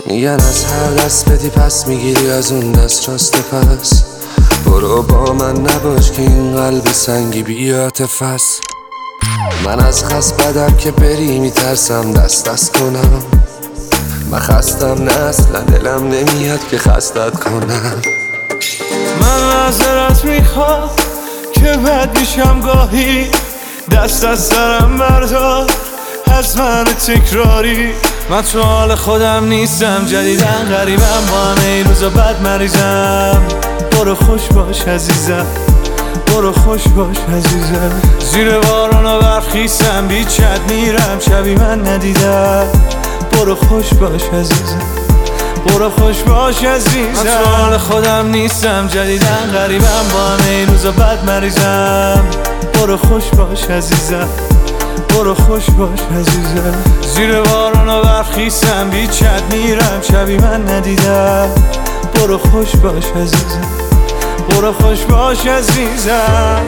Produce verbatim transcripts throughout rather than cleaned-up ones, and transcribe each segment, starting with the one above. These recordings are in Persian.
میگن از هر دست بدی پس میگیری از اون دست راست پس. برو با من نباش که این قلب سنگی بی عاطفه است. من از خست بدم که بری میترسم دست دست کنم. من خستم نه اصلا دلم نمیاد که خستت کنم. من معذرت میخوام که بد میشم گاهی، دست از سرم بردار از من تکراری. من تو حال خودم نیستم، جدیدن غریبم، با همه روزا بد مریضم. برو خوش باش عزیزم، برو خوش باش عزیزم. زیر بارون و برف خیسم، بی چت میرم شبی من ندیدم. برو خوش باش عزیزم، برو خوش باش عزیزم. من تو حال خودم نیستم، جدیدن غریبم، با همه روزا بد مریضم. برو خوش باش عزیزم، برو خوش باش عزیزم. زیر بارون و برف خیسم، بی چت میرم شبی من ندیدم. برو خوش باش عزیزم، برو خوش باش عزیزم.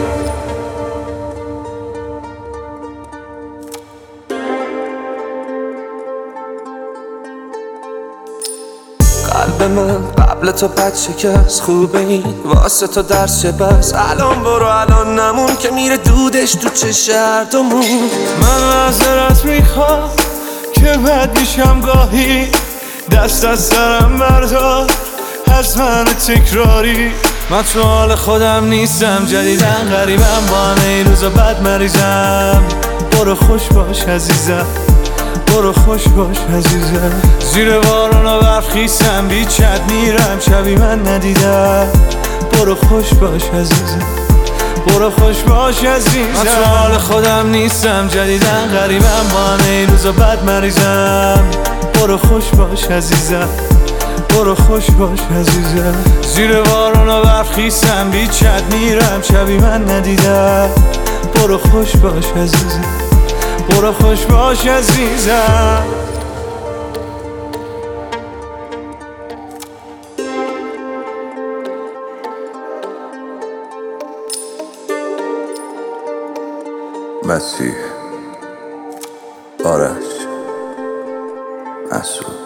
قلب من قبل تو بد شکست، خوبه این واسه تو درس چه بس. الان برو الان نمون که میره دودش تو چه هردومون. من معذرت میخوام که بد میشم گاهی، دست از سرم بردار از من تکراری. من تو حال خودم نیستم، جدیدن غریبم، با همه روزا بد مریضم. برو خوش باش عزیزم، برو خوش باش عزیزم. زیر بارون و برف خیسم، بی چت میرم شبی من ندیدم. برو خوش باش عزیزم، برو خوش باش عزیزم. من تو حال خودم نیستم، جدیدن غریبم، با همه روزا بد مریضم. برو خوش باش عزیزم، برو خوش باش عزیزم. زیر بارون و برف خیسم، بی چت میرم شبی من ندیدم. برو خوش باش عزیزم، برو خوش باش عزیزم. مسیح، آرش، مسعود.